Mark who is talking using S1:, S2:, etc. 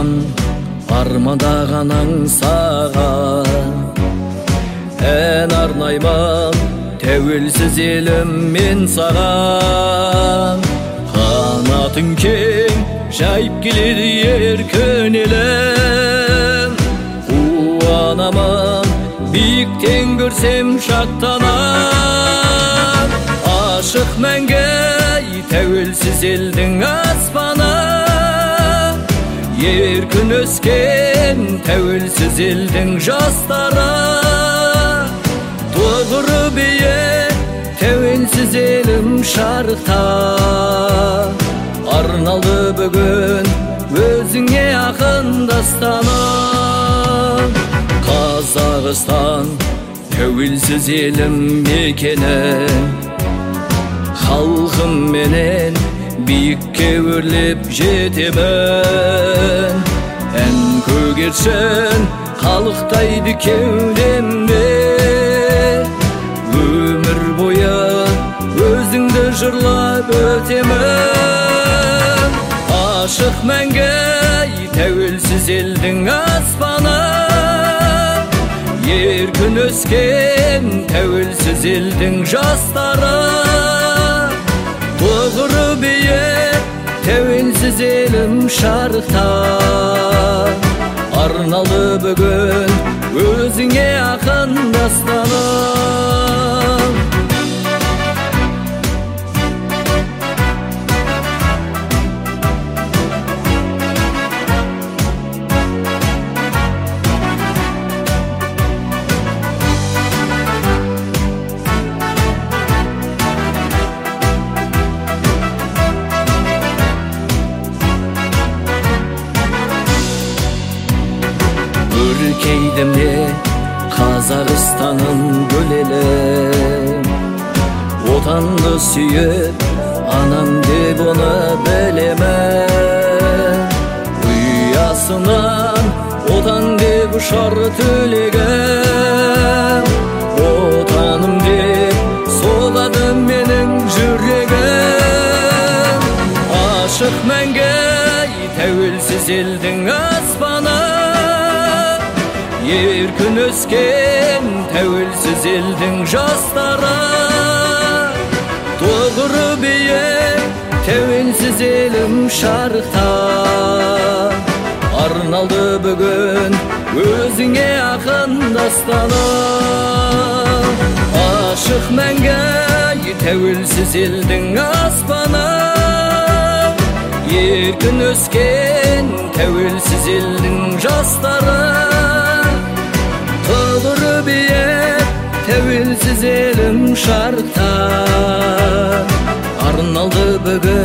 S1: жылдан армандаған аңсаған ән арнаймын тәуелсіз елім мен саған. Қанатың кең жайып келеді еркін елім, қуанамын биіктен көрсем шаттанам. Ашық мәңгі тәуелсіз елдің аспаны, еркін өскен тәуелсіз елдің жастары. Тұғыры биік тәуелсіз елім шарықта, арналды бүгін өзіңе ақын дастаным. Қазақстан тәуелсіз елім мекенім, халқым менен биікке өрлеп жетемін. Ән көгершін қалықтайды кеудемде, өмір бойы өзіңді жырлап өтемін. Ашық мәңгі тәуелсіз елдің аспаны, еркін өскен тәуелсіз елдің жастары. Тұғыры биік тәуелсіз елім шарықта, арналды бүгін өзіңе ақын дастаным. Өркейдімде Қазақстаным гүлелім, отанды сүйіп анам деп оны білемін. Ұясынан отан деп ұшар тілегім, отаным деп соғады менің жүрегім. Ашық мәңгі тәуелсіз елдің аспаны, еркін өскен тәуелсіз елдің жастары. Тұғыры биік тәуелсіз елім шарықта, арналды бүгін өзіңе ақын дастаным. Ашық мәңгі тәуелсіз елдің аспаны, еркін өскен тәуелсіз елдің жастары. Тұғыры биік тәуелсіз елім шарықта, арналды бүгін